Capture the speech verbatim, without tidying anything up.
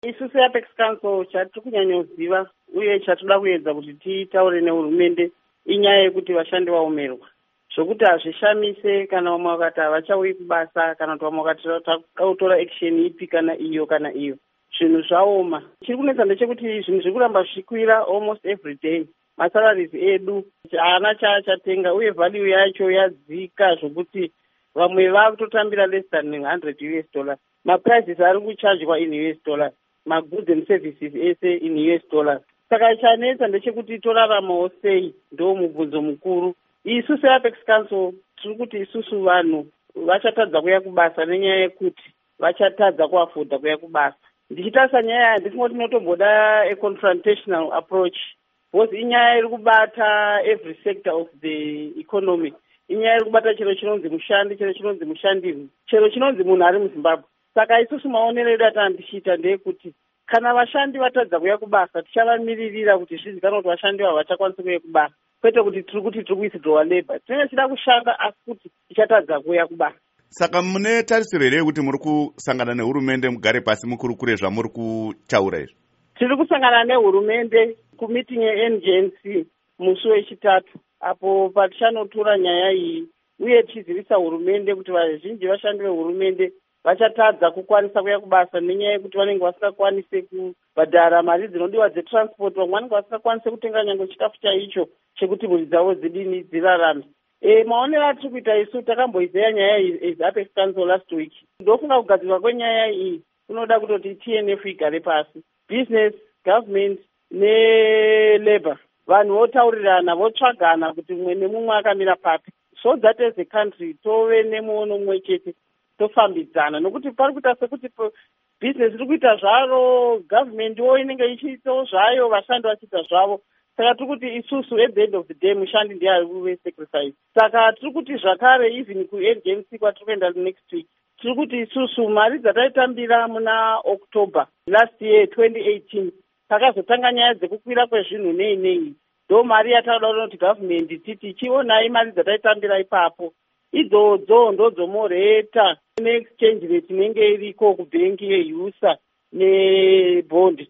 Isusu Apex Council chatiri kunyanyoziva uye chatoda kuedza kuti titaure nehurumende inyaya yekuti vashandi vaomerwa. Zvokuti hazvishamise kana vamwe vakati havachauyi kubasa kana kuti vamwe vakati tautora action ipi kana iyo kana iyo. Zvinhu zvaoma. Chiri kunetsa ndechekuti zvinhu zviri kuramba zvichikwira almost every day. Masalaries edu haana chaachatenga uye value yacho yadzika zvokuti vamwe vakutotambira less than one hundred U S dollars. Maprices ari kuchargwa in U S dollars. Magoods and services ese in U S dollars. Saka chanetsa ndechekuti toraramawo sei ndo mubvunzo mukuru. Isusu Apex Council tiri kuti isusu vanhu vachatadza kuya kubasa nenyaya yekuti vachatadza kuafodha kuya kubasa. Ndichitarisa nyaya ndisingoti tinotomboda a confrontational approach. Because inyaya iri kubata every sector of the economy. Inyaya iri kubata chero chinonzi mushandi, chero chinonzi mushandiri, chero chinonzi munhu ari muZimbabwe. Saka isusu maonero edu atandichita ndeyekuti kana vashandi vatadza kuya kubasa tichavamiririra kuti zvizikanwa kuti vashandi ava vachakwanisa kuya kubasa. Kwete kuti tiri kuti tiri kuwithdraw labor. Tinenge tichida kushanda asi kuti tichatadza kuya kubasa. Saka mune tarisiro here kuti muri kusangana nehurumende mugare pasi mukurukure zvamuri kutaura izvi? Tiri kusangana nehurumende kumitingi ye-N G N C musi wechitatu apo patichanotora nyaya iyi uye tichizivisa hurumende kuti vazhinji vashandi vehurumende vachatadza kukwanisa kuya kubasa nenyaya yekuti vanenge vasingakwanise kubhadhara mari dzinodiwa dzetransport, vamwe vanenge vasingakwanise kutenga nyange chikafu chaicho chekuti mhuri dzavo dzidini dzirarame. E, maonero atiri kuita isu takamboizeya nyaya iyi as Apex Council last week. Ndofunga kugadzirwa kwenyaya iyi kunoda kutoti T N F igare pasi. Business, government ne-labor. Vanhu votaurirana, votsvagana kuti mumwe nemumwe akamira papi. So that as a country tove nemuono mumwe chete tofambidzana. Nokuti pari kuita sekuti business iri kuita zvaro, government wo inenge ichiitawo zvayo, vashandi vachiita zvavo. Saka tiri kuti isusu at the end of the day mushandi ndiye ari kuve sacrifice. Saka tiri kuti zvakare even ku-N G N C kwatiri kuenda next week. Tiri kuti isusu mari dzataitambira muna October last year twenty eighteen takazotanga nyaya dzekukwira kwezvinhu nei nei. Ndo mari yataura kuti government titi chionai mari dzataitambira ipapo. Idzodzo ndodzomoreta ne-exchange rate inenge iriko kubhengi ye-U S A ne-bond